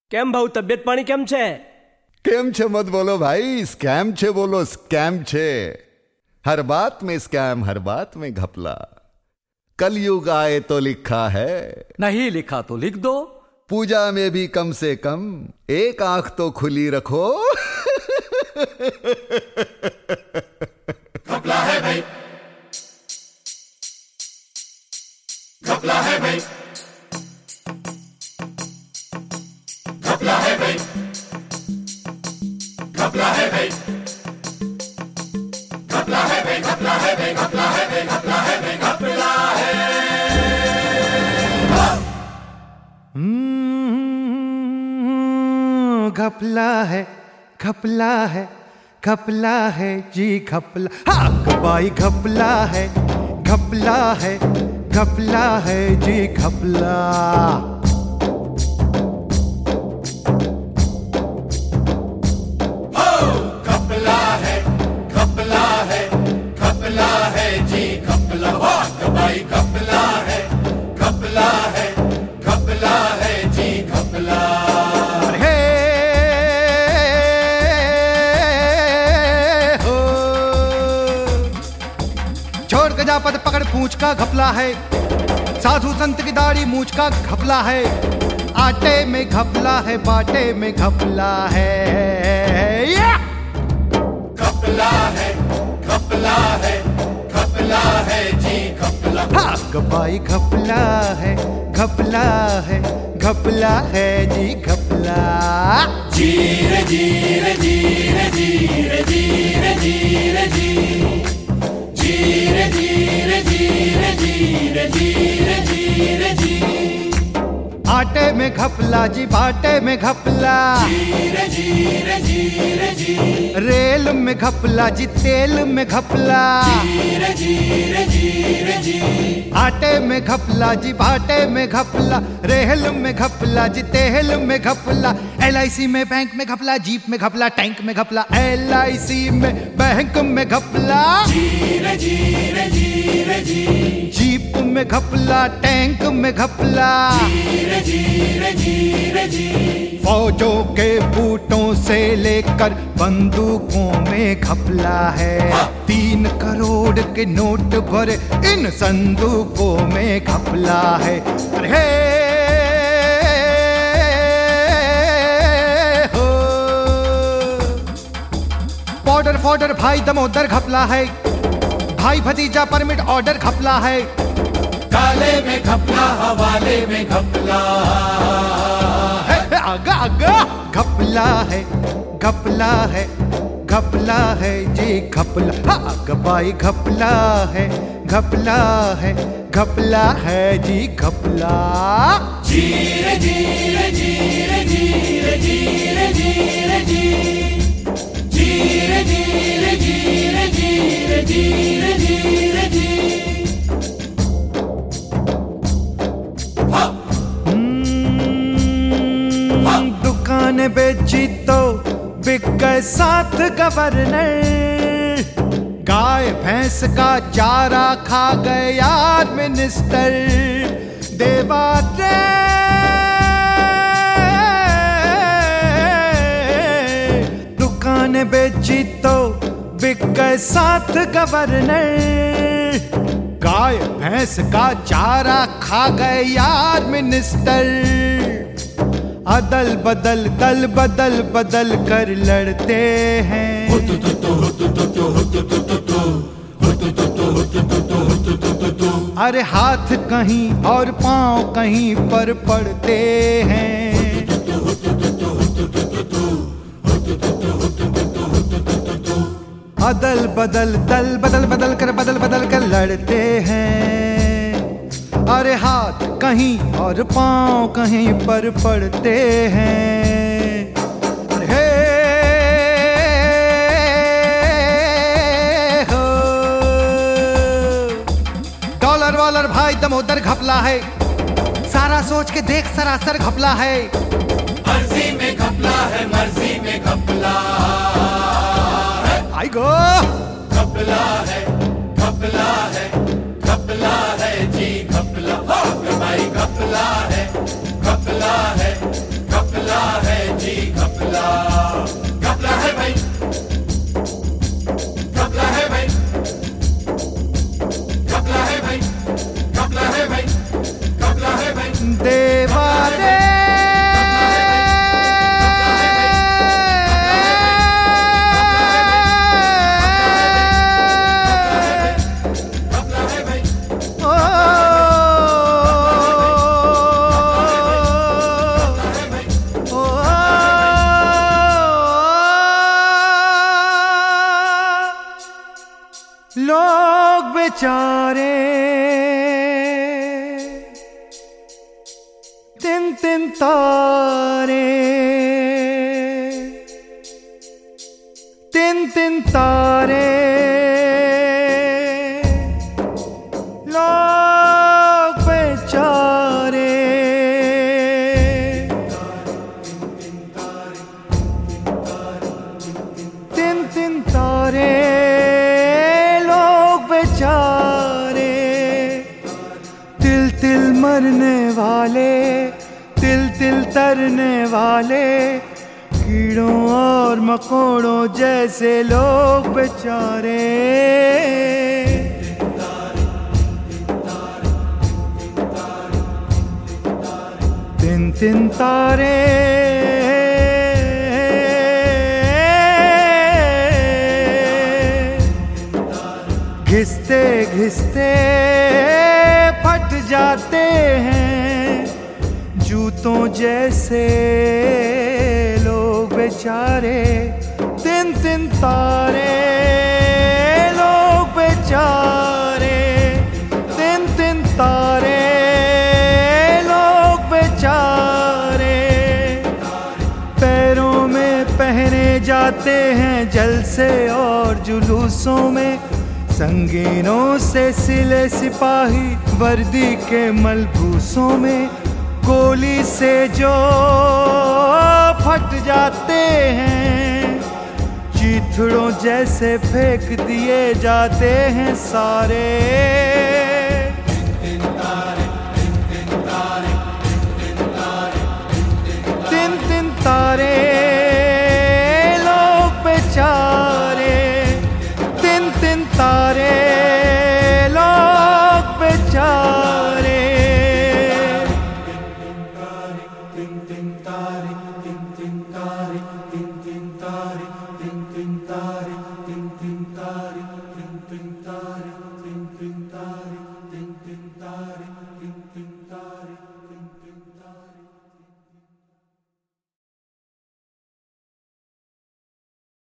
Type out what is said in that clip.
કેમ ભાવ તબિયત પાણી કેમ છે? કેમ છે મત બોલો ભાઈ, સ્કેમ છે બોલો, સ્કેમ છે। हर बात में स्कैम, हर बात में घपला। कलयुग आए तो लिखा है, नहीं लिखा तो लिख दो। पूजा में भी कम से कम एक आंख तो खुली रखो। घपला है भाई, घपला है भाई, घपला है भाई, घपला है भाई, घपला है भाई, घपला है भाई, घपला है भाई, घपला है भाई, घपला है। घपला है, घपला है, घपला है जी घपला। हाँ भाई घपला है, घपला है, घपला है जी घपला। घपला है, घपला है, घपला है जी घपला। भाई घपला है, घपला है, घपला है जी घपला। हे हो छोड़ के जा पद पकड़ पूंछ का घपला है। साधु संत की दाढ़ी मूछ का घपला है। आटे में घपला है, बाटे में घपला है। घपला है, घपला है, घपला है जी घपला। हाँ भाई घपला है, घपला है, घपला है जी घपला। जीरे जीरे जीरे जीरे जीरे जीरे जी, जीरे जीरे जीरे जीरे जीरे जीरे जी। आटे में घपला जी, बाटे में घपला। जीरे जीरे जीरे जी, रेल में घपला जी, तेल में घपला। जीरे जीरे जीरे जी। आटे में घपला जी, बाटे में घपला। रेल में घपला जी, तेल में घपला। LIC में बैंक में घपला, जीप में घपला, टैंक में घपला। LIC में बैंक में घपला। जीरे जीरे जीरे जी, जीप में घपला, टैंक में घपला। जीरे जीरे जीरे जी। फौजों के बूटों से लेकर बंदूकों में घपला है। 3 करोड़ के नोट भरे इन संदूकों में घपला है। अरे हो बॉर्डर फॉर्डर भाई दमोदर घपला है। भाई भतीजा परमिट ऑर्डर घपला है। काले में घपला, हवाले में घपला। आगा आगा घपला है, घपला है, घपला है जी घपला। हाँ भाई घपला है, घपला है, घपला है जी घपला। जीरे जीरे जीरे जीरे जीरे जीरे जी, जीरे जीरे जीरे जीरे जीरे जीरे जी। दुकान बेची तो बिक गए 7 गवर्नर। गाय भैंस का चारा खा गए यार मिनिस्टर। देवा रे दुकान बेची तो बिक गए 7 गवर्नर। गाय भैंस का चारा खा गए यार मिनिस्टर। अदल बदल दल बदल बदल कर लड़ते हैं। अरे हाथ कहीं और पांव कहीं पर पड़ते हैं। अदल बदल दल बदल बदल कर लड़ते हैं। अरे हाथ कहीं और पांव कहीं पर पड़ते हैं। हे हो डॉलर वॉलर भाई दमोदर घपला है। सारा सोच के देख सरासर घपला है। मर्जी में घपला है, मर्जी में घपला है। आई गो घपला है, घपला है, घपला है जी घपला। भाई घपला है, घपला है, घपला बेचारे, तिन तिन तारे, तिन तिन तारे, लोग बेचारे, तिन तिन तारे, लोग बेचारे, तिल तिल मरने वाले, तिल तिल तरने वाले, कीड़ों और मकोड़ों जैसे लोग बेचारे। तिन तिन तारे, घिसते घिसते फट जाते हैं, जूतों जैसे लोग बेचारे। तिन तिन तारे, लोग बेचारे, तिन तिन तारे, लोग बेचारे, पैरों में पहने जाते हैं जलसे और जुलूसों में, संगीनों से सिले सिपाही वर्दी के मलबूसों में, गोली से जो फट जाते हैं, चीथड़ों जैसे फेंक दिए जाते हैं सारे।